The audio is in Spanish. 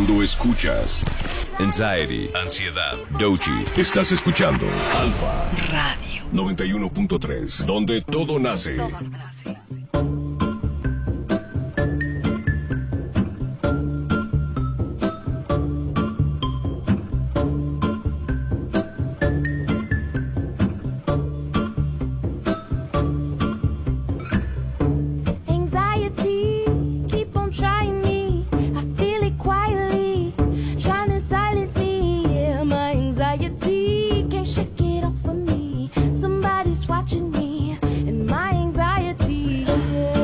Cuando escuchas Anxiety, ansiedad, Doechii, estás escuchando Alfa Radio 91.3, donde todo nace.